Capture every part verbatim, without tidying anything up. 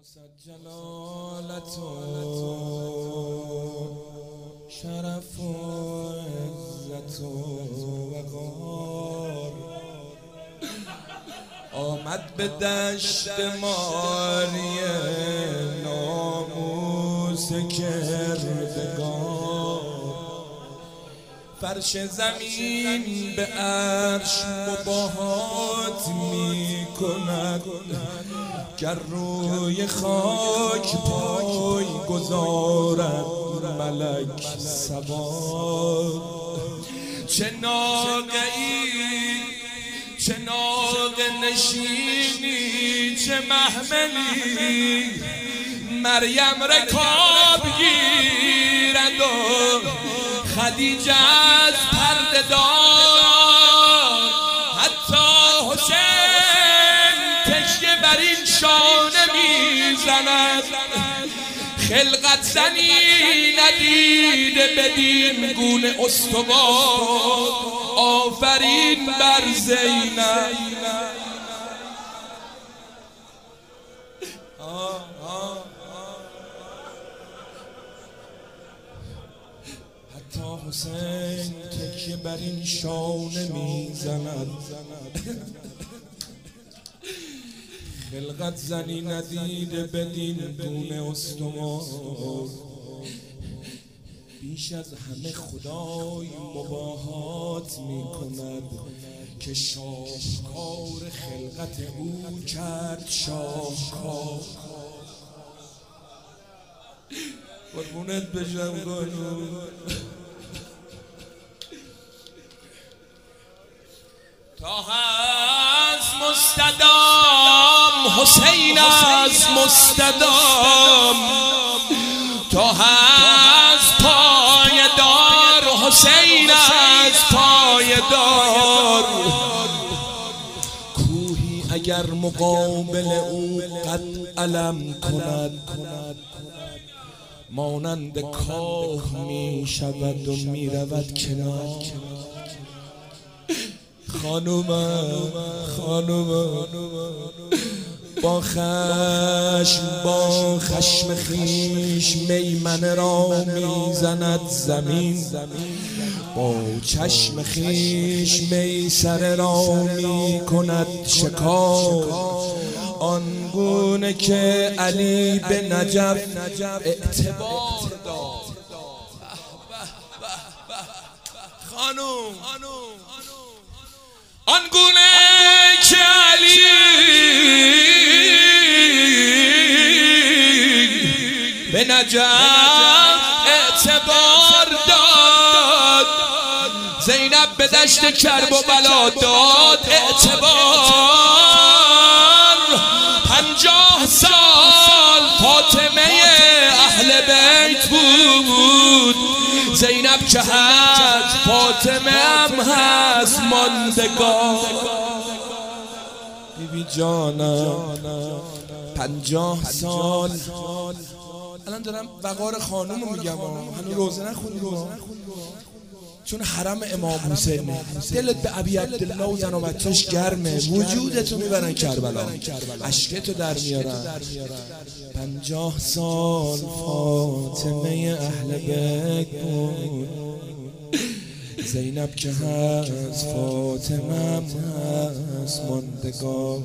جلالت و شرف و عزت و وقار آمد به دشت ماری ناموس کردگار فرش زمین به عرش مباهات می کند گر روی خاک پای گذارد ملک سوار چه ناقه‌ای چه ناقه نشینی چه محملی مریم رکاب گیرد و خدیجه از پرده دار حتی حسین تکیه بر این شانه میزند خلقت زنی ندیده بدین گونه استوار آفرین بر زینب حتی حسین تکیه بر این شانه میزند خلقت زنی ندیده بدین گونه استوار بیش از همه خدای مباهات می کند که شاهکار خلقت او کرد شاهکار قربونت بشم گانو تا هست مستدام حسین از مستدام تا هست پایدار حسین از پایدار کوهی اگر مقابل او قد علم کند مانند کاه می شود و می رود کنار خانومم خانومم با خشم با خشم خیش میمنه را میزند زمین با چشم خیش میسره را میکند شکار آنگونه که علی به نجف اعتبار داد خانوم آنگونه که علی به نجف اعتبار داد زینب به دشت کرب و بلا داد اعتبار پنجاه سال فاطمه اهل بیت بود زینب که هست فاطمه هم هست ماندگار بیبی جانم پنجاه سال الان دارم وقار خانومو میگم هنو روزه نخوندیم چون حرم امام حسین دلت به ابی عبدالله و زن و بچه‌اش گرمه وجودتو میبرن کربلا اشکتو در میارن پنجاه سال فاطمه اهل بیت بود زینب که هست فاطمه هم هست ماندگار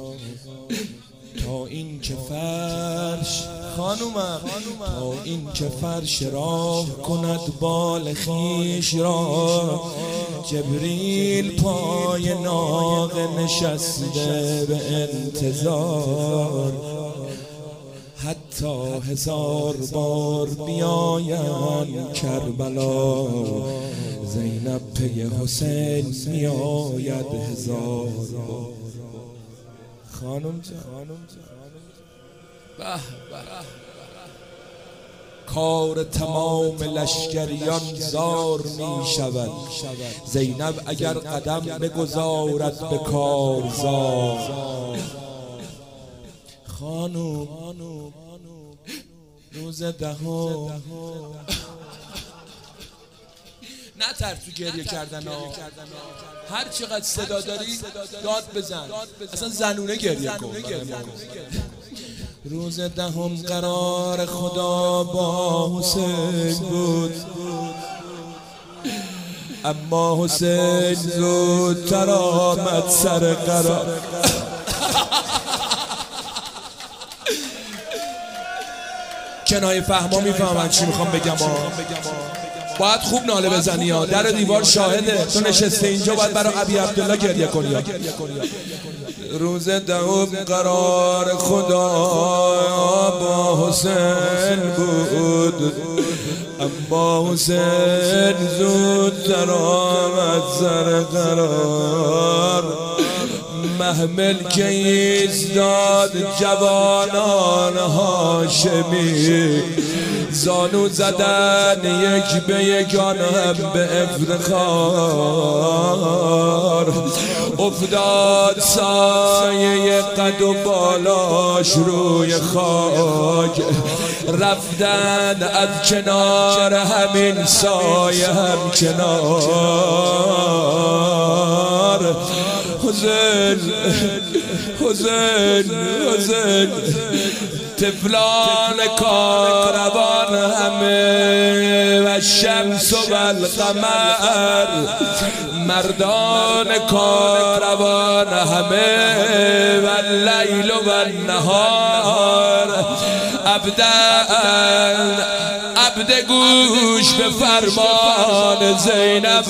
تا این که فرش خانومم تا این که فرش راه کند بال خیش را جبریل پای ناقه نشسته به انتظار حتی هزار بار بیایم کربلا زینب پی حسین میآید هزار بار خانم جان به به کار تمام لشکریان زار می شود زینب اگر قدم بگذارد به کارزار خانم روز دهم نه ترس تو گریه کردن ها هر چقدر صدا داری داد بزن اصلا زنونه گریه کن روز دهم قرار خدا با حسین بود، اما حسین زودتر آمد سر قرار. کنایه فهما میفهمن چی میخوام بگم ها. باید خوب ناله بزنی ها. در دیوار شاهده. تو نشسته اینجا باید برای ابی عبدالله گریه کنی. روز دهم قرار خدا با حسین بود، اما حسین زودتر آمد سر قرار. محمل که ایستاد جوانان هاشمی، زانو زدن یک به یکان هم به افتخار. افتاد سایه قد و بالاش روی خاک، رفتن از کنار همین سایه هم کنار. حسین حسین حسین طفلان کاروان همه و شمس و القمر، مردان کاروان همه و اللیل و النهار. عبدن عبد گوش به فرمان زینب،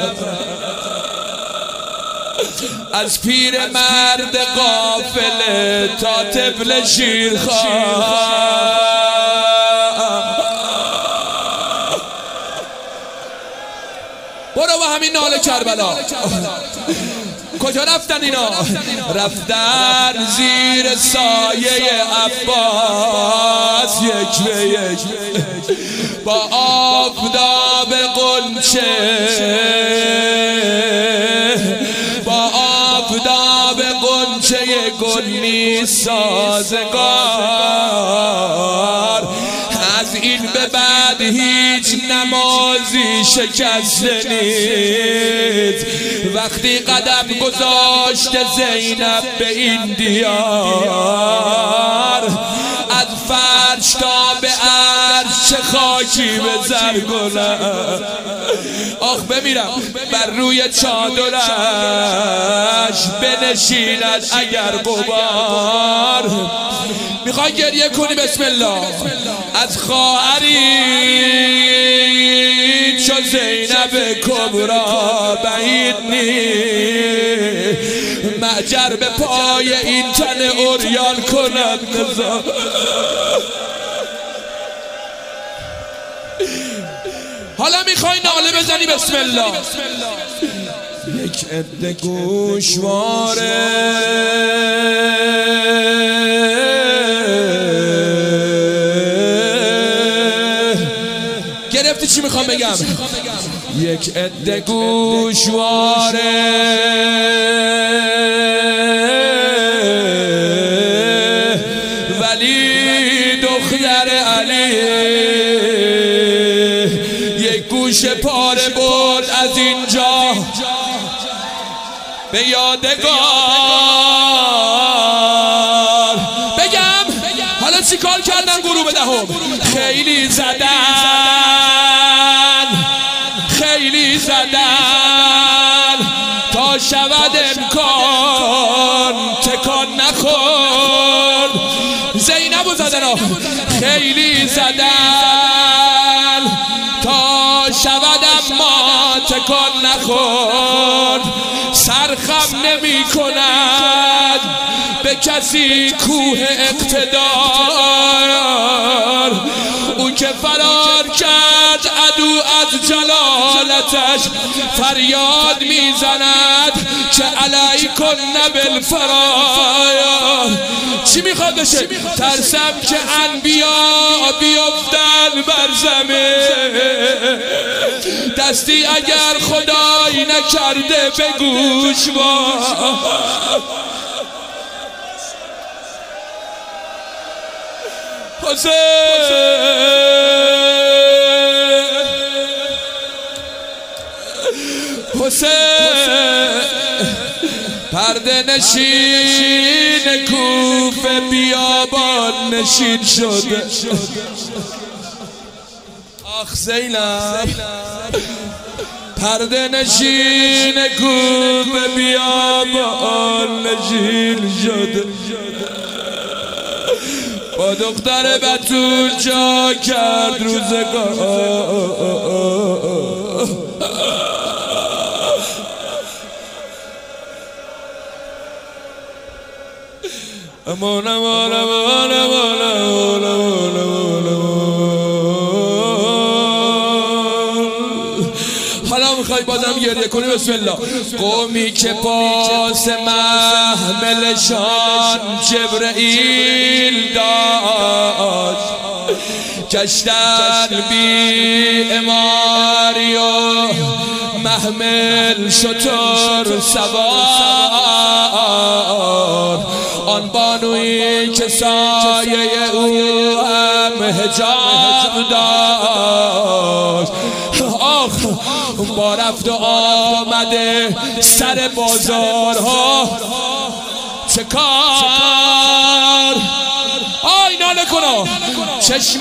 از پیر مرد قافله تا طفل شیرخواه. برو با همین ناله کربلا. کجا رفتن اینا؟ رفتن زیر سایه عباس یک به یک، با آفتاب غنچه، با آفتاب غنچه گلی سازگار. از این به بعد هیچ نمازی شکسته نیست. وقتی قدم گذاشت زینب به این دیار، از فرش تا به عرش چه خاکی به زر گلم. آخ بمیرم بر روی چادرش بنشیند اگر غبار. میخوای گریه کنی؟ بسم الله. از خواهری چو زینب کبرا بعید نی، معجر به پای این تن عریان کند نزار. حالا میخوای ناله بزنی؟ بسم الله. یک عده گوشواره گرفتی چی میخوام بگم؟ یک عده گوشواره ولی دختر علی، یک گوش پاره بود از اینجا به یادگار. بگم حالا چی کار کردن گروه دهم؟ خیلی زدن خیلی زدن تا شود امکان تکان نخور. زینبو زدن ها. خیلی زدن تا شود اما تکان نخور. سرخم نمی کند به کسی کوه اقتدار. او که فرار کرد عدو از جلالتش فریاد میزند که علیکن بالفرایا. چی میخواد بشه؟ ترسم که انبیا بیفتن بر زمین، دستی اگر خدایی نکرده به گوش با. حسین حسین پرده پرده نشین کوفه بیابان نشین شده. آخ زینب پرده نشین کوفه بیابان نشین شده. با دختر بتول جا کرد روزگار. امان امان امان امان امان امان امان. حالا میخوای بازم گریه کنی؟ بسم الله. قومی که پاس محملشان جبرئیل داشت، گشتن بی اماری و محمل شتر سوار. آن بانویی که سایه او هم حجاب داشت. آخ با رفت و آمده سر بازارها چه کار. آی ناله کنا چشم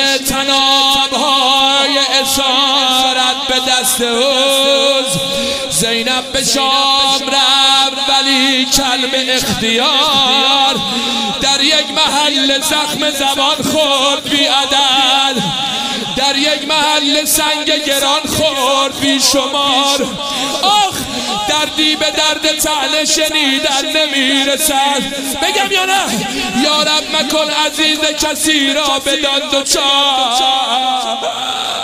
تنابهای اسارت به دست اوز. زینب به شام رفت ولی کلمه اختیار. در یک محل زخم زبان خورد بی عدد، در یک محل سنگ گران خورد بی شمار. آخ دردی به درد طعنه شنیدن نمیرسد. بگم یا نه؟ یا رب مکن عزیز کسی را بدان دوچار.